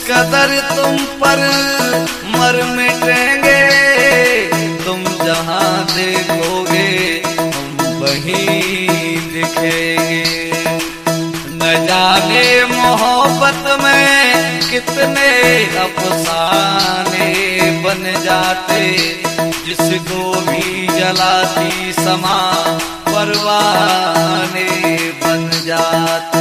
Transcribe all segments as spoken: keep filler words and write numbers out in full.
कदर तुम पर मर मिटेंगे, तुम जहां देखोगे हम वहीं दिखेंगे। न जाने मोहब्बत में कितने अफसाने बन जाते, जिसको भी जलाती समा परवाने बन जाते।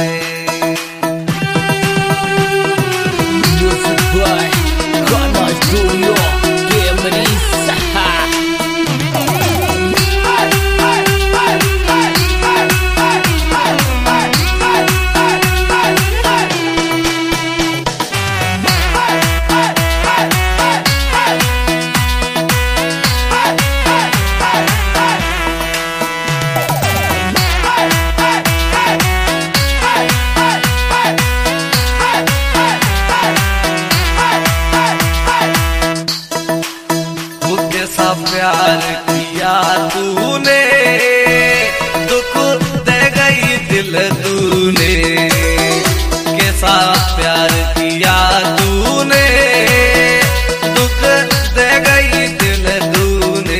प्यार किया तूने, दुख दे गई दिल तूने। कैसा प्यार किया तूने, दुख दे गई दिल तूने।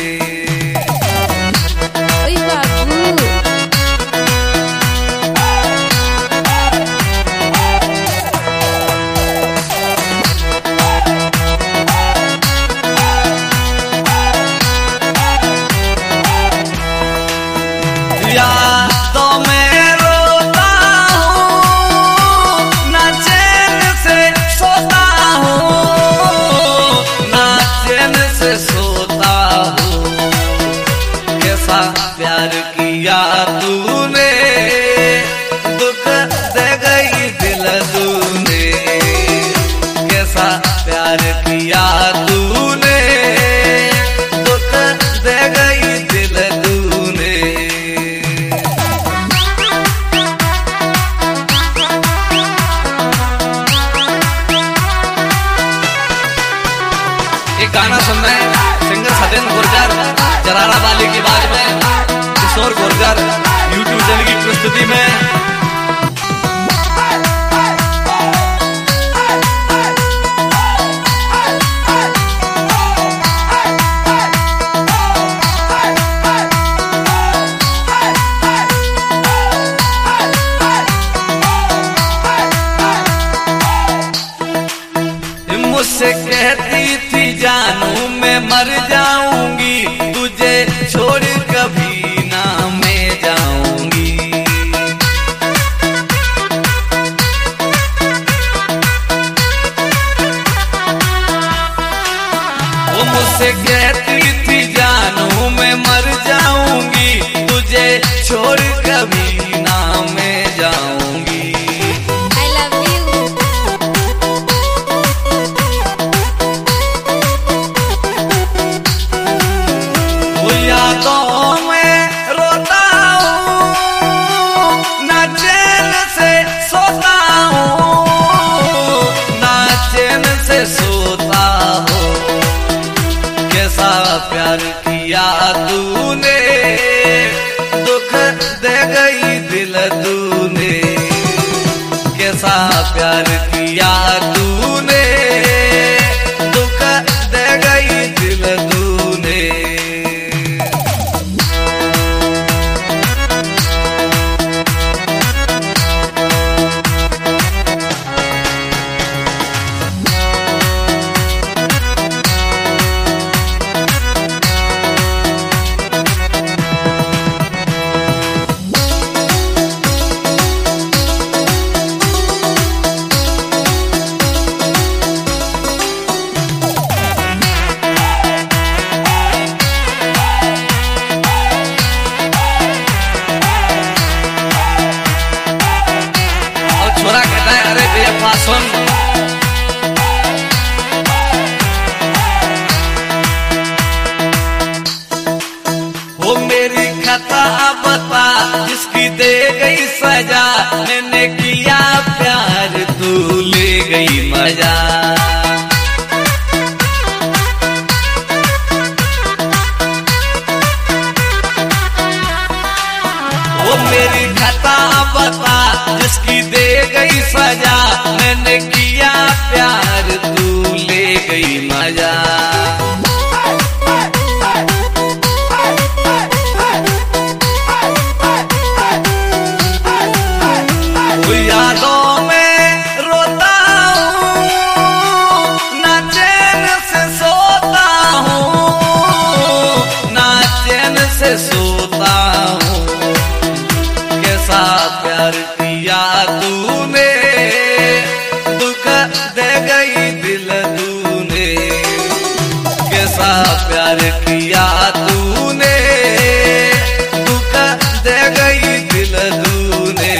यादों में रोता हूँ, ना चैन से सोता हूँ, ना चैन से सोता हूँ। कैसा प्यार किया तूने, दुख दे गई दिल तूने। कैसा प्यार किया तूने, दुख दे गई दिल तूने। एक गाना सुन रहे हैं सिंगर सत्येंद्र गुर्जर, जरारा वाली की आवाज में किशोर गुर्जर यूट्यूब चैनल की प्रस्तुति में। मुझसे कहती थी जानू मैं मर जाऊंगी, तुझे छोड़ कभी ना मैं जाऊंगी। वो मुझसे कहती थी जानू मैं मर जाऊंगी, तुझे छोड़ कभी ना मैं जाऊंगी। यादों में रोता हूँ, ना चैन से सोता हूँ, ना चैन से सोता हूँ। कैसा प्यार किया तूने, दुख दे गई दिल तूने। कैसा प्यार किया तूने, दुख दे गई दिल तूने। सुन वो मेरी खता बता, जिसकी दे गई सजा। मैंने किया प्यार तू ले गई मजा। वो मेरी खता बता, जिसकी दे गई सजा। मैंने प्यार तू ले गई मजा। यादों में रोता हूँ, ना चैन से सोता हूँ, ना चैन से सोता हूँ। कैसा प्यार किया तूने, दुख दे गई दिल तूने। कैसा प्यार किया तूने, दुख दे गई दिल तूने।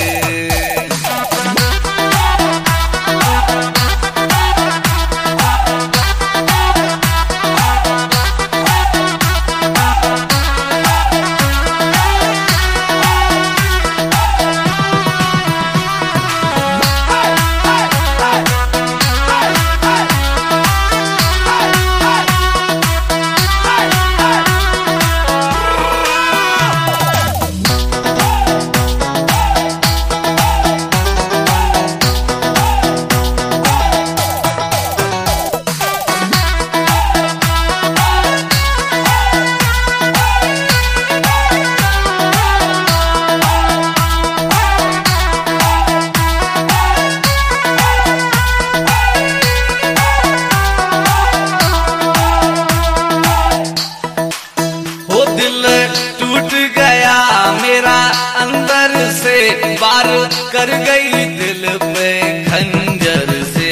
टूट गया मेरा अंदर से, वार कर गई दिल पे खंजर से।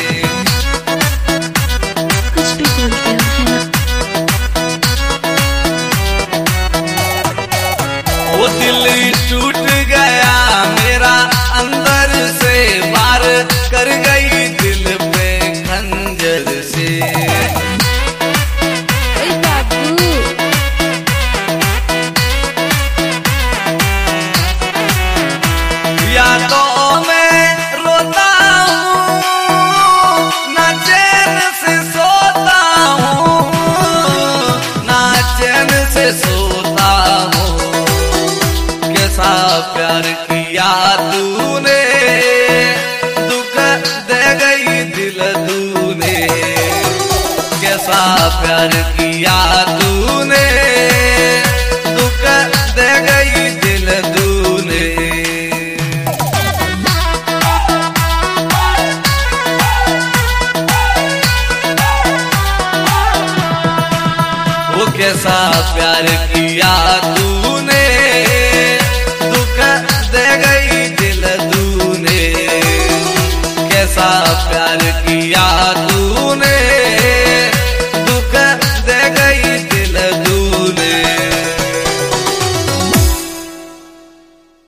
कुछ भी बोलते हो है ना। वो दिल टूट गया मेरा अंदर से, वार कर गई दिल पे खंजर से। यादों में रोता हूँ, ना चैन से सोता हूँ, ना चैन से सोता हूँ। कैसा प्यार किया तूने, दुख दे गई दिल तूने। कैसा प्यार किया तूने, दुख दे गई दिल तूने। वो कैसा प्यार किया तूने, दुख दे गई दिल तूने। कैसा प्यार